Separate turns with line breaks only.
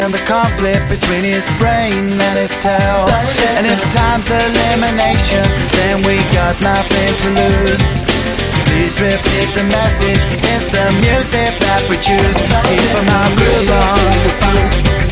and the conflict between his brain and his tail. And if time's elimination, then we got nothing to lose. Please repeat the message, it's the music that we choose. Keep my groove on.